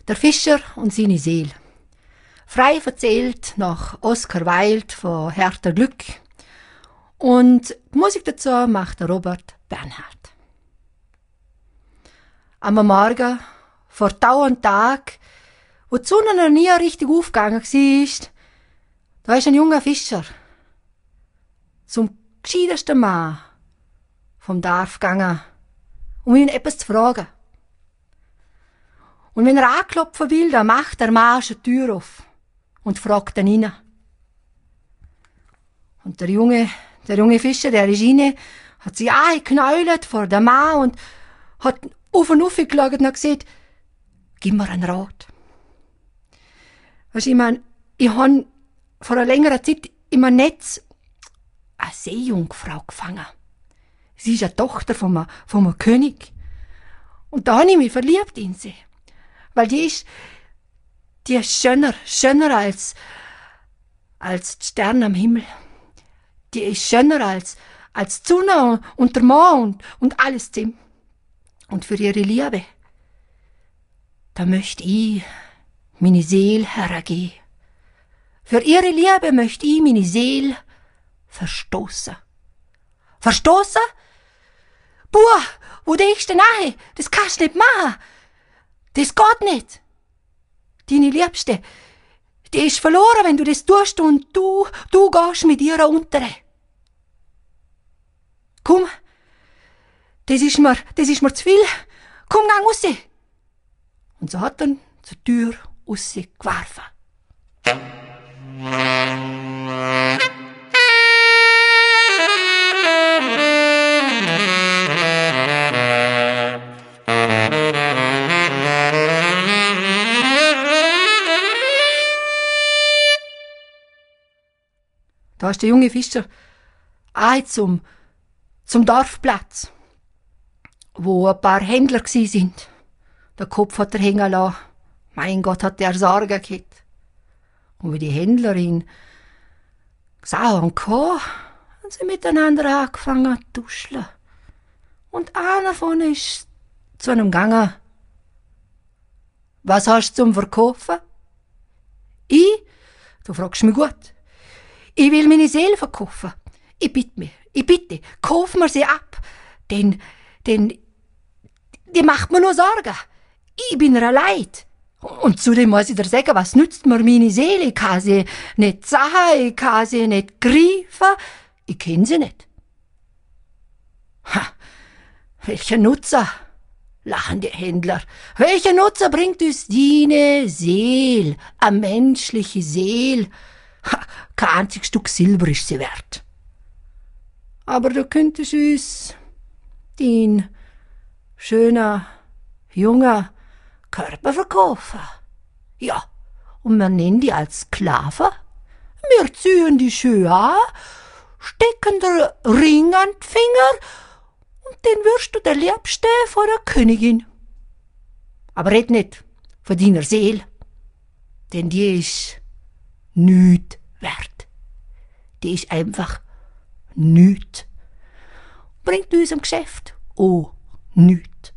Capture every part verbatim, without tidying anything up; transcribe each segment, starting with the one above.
Der Fischer und seine Seele. Frei erzählt nach Oscar Wilde von Hertha Glück. Und die Musik dazu macht der Robert Bernhard. Am Morgen, vor Tau und Tag, wo die Sonne noch nie richtig aufgegangen war, da ist ein junger Fischer zum gescheitesten Mann vom Dorf gegangen, um ihn etwas zu fragen. Und wenn er anklopfen will, dann macht der Mann schon die Tür auf und fragt ihn rein. Und der junge, der junge Fischer, der ist rein, hat sich angeknäult vor dem Mann und hat auf und auf geschaut und hat gesagt, gib mir einen Rat. Weisst du, ich mein, ich habe vor einer längeren Zeit in meinem Netz eine Seejungfrau gefangen. Sie ist eine Tochter von einem, von einem König. Und da habe ich mich verliebt in sie. Weil die ist, die ist schöner, schöner als, als die Sterne am Himmel. Die ist schöner als, als die Sonne und der Mond und, und alles zusammen. Und für ihre Liebe, da möchte ich meine Seele hergeben. Für ihre Liebe möchte ich meine Seele verstoßen. Verstoßen? Buh, wo denkst du nahe? Das kannst du nicht machen. Das geht nicht. Deine Liebste, die ist verloren, wenn du das tust und du, du gehst mit ihr unter. Komm, das ist mir, das ist mir zu viel. Komm, gang raus. Und so hat er zur Tür rausgeworfen. Da ist der junge Fischer ein zum, zum Dorfplatz, wo ein paar Händler gsi sind. Der Kopf hat er hängen lassen. Mein Gott, hat der Sorge gehabt. Und wie die Händlerin gesehen haben, haben sie miteinander angefangen zu tuscheln. Und einer von ihnen ist zu einem gegangen. Was hast du zum Verkaufen? Ich? Du fragst mich gut. Ich will meine Seele verkaufen. Ich bitte mich, ich bitte, kauf mir sie ab. Denn, denn, die macht mir nur Sorgen. Ich bin ihr leid. Und zudem muss ich dir sagen, was nützt mir meine Seele? Ich kann sie nicht sagen, ich kann sie nicht greifen. Ich kenn sie nicht. Ha, welcher Nutzer? Lachen die Händler. Welcher Nutzer bringt uns deine Seele, eine menschliche Seele? Ha, kein einziges Stück Silber ist sie wert. Aber du könntest uns dein schöner, junger Körper verkaufen. Ja, und wir nennen die als Sklaven. Wir ziehen die schön an, stecken den Ring an die Finger und dann wirst du der Liebste von der Königin. Aber red nicht von deiner Seele, denn die ist nichts wert. Die ist einfach nichts. Bringt unserem Geschäft auch nichts.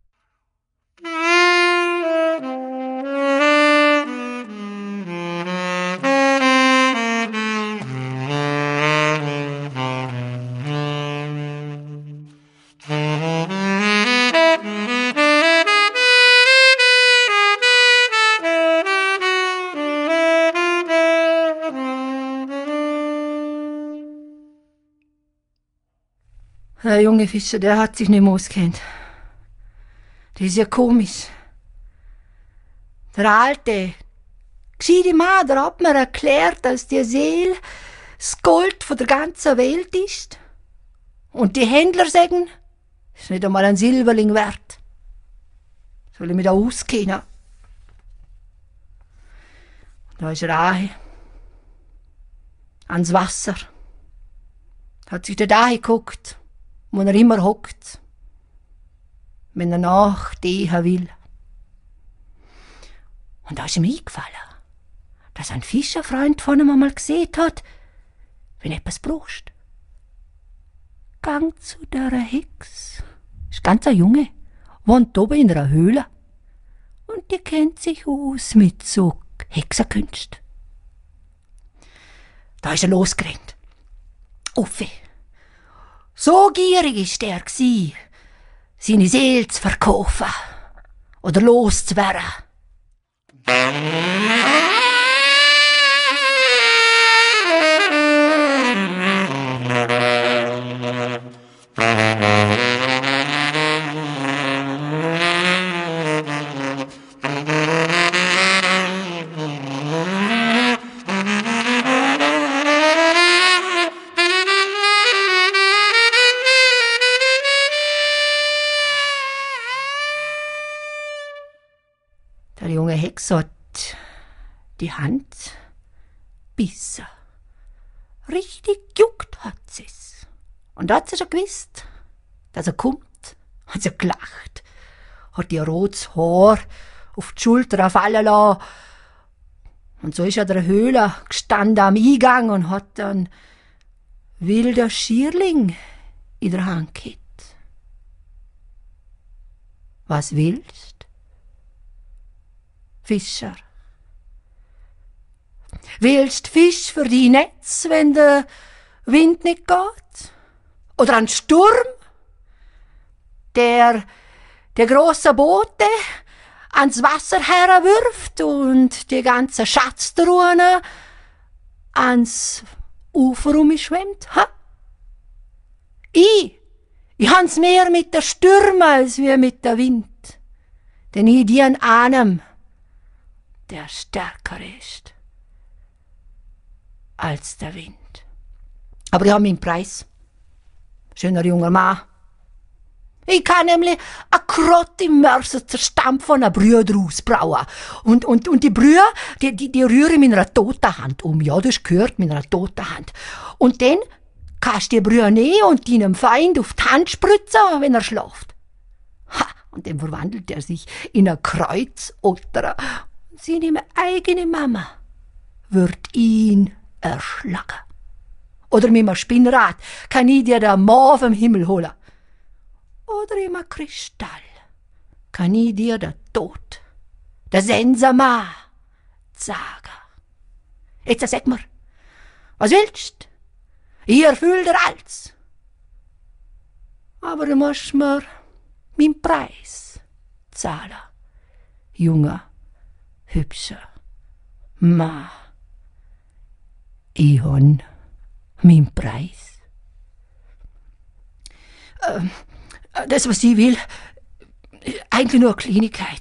Der junge Fischer, der hat sich nicht mehr ausgekannt. Das ist ja komisch. Der alte, gescheite Mann, der hat mir erklärt, dass die Seele das Gold von der ganzen Welt ist. Und die Händler sagen, es ist nicht einmal ein Silberling wert. Soll ich mich da auskennen? Da ist er an, ans Wasser. Hat sich dort angeguckt, wo er immer hockt, wenn er nachdenken will. Und da ist ihm eingefallen, dass ein Fischerfreund von ihm einmal gesehen hat, wenn du etwas brauchst. Gang zu der Hex. Ist ganz ein Junge, wohnt oben in einer Höhle. Und und die kennt sich aus mit so Hexerkünst. Da ist er losgerannt. Uffi. So gierig ist er gsi, seine Seele zu verkaufen oder loszuwerden. Der junge Hex hat die Hand bissen. Richtig juckt hat sie's. Und da hat sie schon gewusst, dass er kommt, hat sie gelacht, hat ihr rotes Haar auf die Schulter fallen lassen. Und so ist er der Höhle gestanden am Eingang und hat dann wilder Schierling in der Hand gehabt. Was willst? Fischer. Willst Fisch für die Netz, wenn der Wind nicht geht? Oder ein Sturm, der der große Boote ans Wasser herwirft und die ganze Schatztruhe ans Ufer umschwemmt? Ha? Ich, ich hab's mehr mit der Stürme als wie mit der Wind, denn ich dien einem, der stärker ist als der Wind. Aber ich habe meinen Preis. Schöner junger Mann. Ich kann nämlich a Krott im Mörser zerstampfen und a Brühe draus brauen. Und, und, und die Brühe, die, die, die rühre ich mit einer toten Hand um. Ja, das gehört mit einer toten Hand. Und dann kannst du die Brühe nehmen und deinem Feind auf die Hand spritzen, wenn er schläft. Ha! Und dann verwandelt er sich in ein Kreuzotter. Und seine eigene Mama wird ihn erschlagen. Oder mit einem Spinnrad kann ich dir den Mann vom Himmel holen. Oder in einem Kristall kann ich dir den Tod, den Sensenmann, sagen. Jetzt sag mir, was willst? Ich erfüll dir alles. Aber du musst mir meinen Preis zahlen, junger, hübscher Mann. Ich hab meinen Preis. Ähm, Das, was ich will, eigentlich nur eine Kleinigkeit.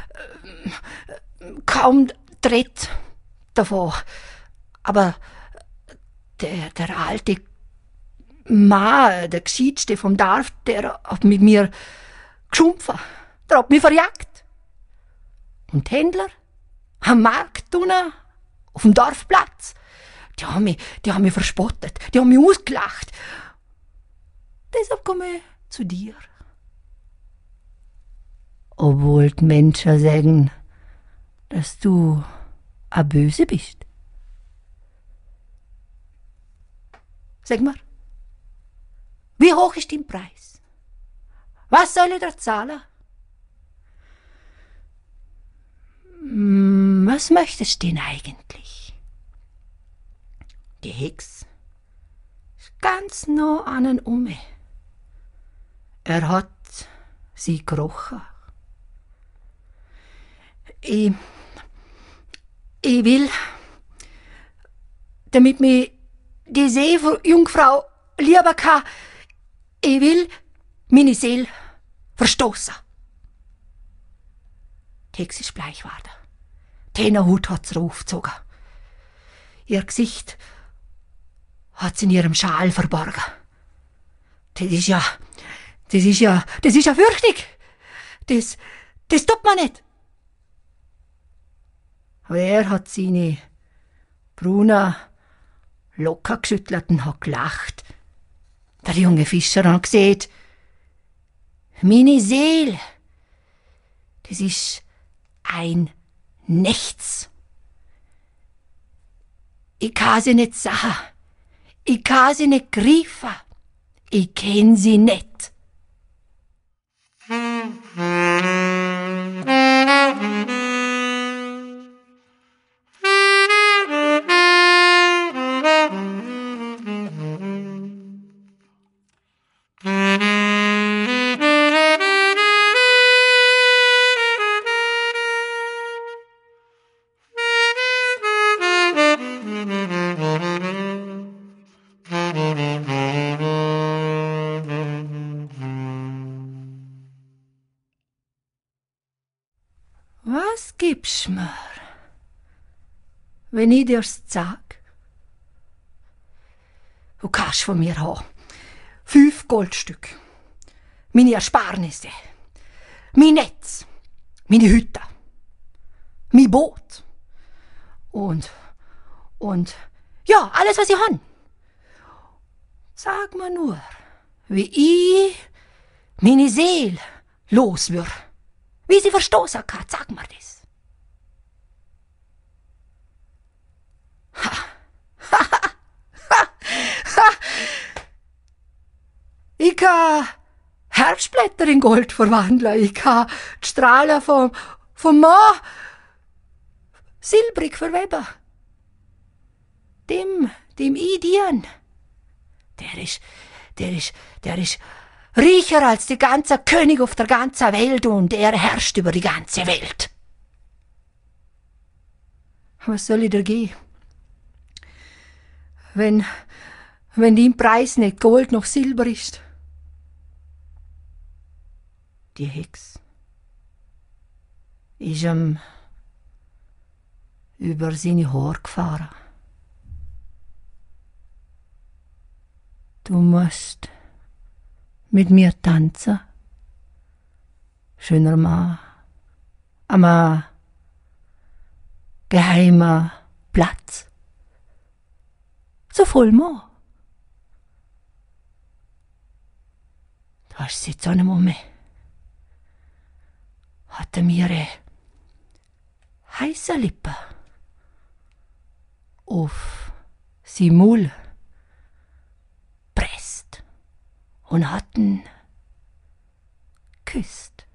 Kaum Tritt davon. Aber der, der alte Mann, der Gescheitste vom Dorf, der hat mit mir geschumpfen. Der hat mich verjagt. Und die Händler am Markt unten, auf dem Dorfplatz, die haben mich, die haben mich verspottet, die haben mich ausgelacht. Deshalb komme ich zu dir. Obwohl die Menschen sagen, dass du a Böse bist. Sag mal, wie hoch ist dein Preis? Was soll ich dir zahlen? Was möchtest du denn eigentlich? Die Hex ist ganz nah an ihn um. Er hat sie gerochen. Ich, ich will, damit mich die Seejungfrau lieber kann, ich will meine Seele verstoßen. Die Hex ist bleich geworden. Den Hut hat sie aufgezogen. Ihr Gesicht hat sie in ihrem Schal verborgen. Das ist ja, das ist ja, das ist ja fürchtig. Das, das tut man nicht. Aber er hat seine braunen Locken geschüttelt und hat gelacht. Der junge Fischer hat gesehen, meine Seele, das ist ein Nichts. Ich kann sie nicht sagen. Ich kann sie nicht greifen. Ich kenn sie nicht. wenn ich dir's sag, du kannst von mir haben fünf Goldstück, meine Ersparnisse, mein Netz, meine Hütte, mein Boot und, und, ja, alles, was ich han. Sag mir nur, wie ich meine Seele los wird, wie sie verstoßen kann, sag mir das. Ha, ha, ha, ha. Ich kann Herbstblätter in Gold verwandeln, ich kann die Strahlen vom, vom Mann silbrig verweben. Dem, dem ich dien, der ist, der ist, der ist reicher als die ganze König auf der ganzen Welt und er herrscht über die ganze Welt. Was soll ich dir geben? Wenn, wenn dein Preis nicht Gold noch Silber ist. Die Hex ist ihm über seine Haare gefahren. Du musst mit mir tanzen, schöner Mann, am geheimen Platz, so voll Mann. Du hast sie jetzt auch nicht mehr. Hat er mir ihre heiße Lippe auf sie Maul presst und hat ihn küsst.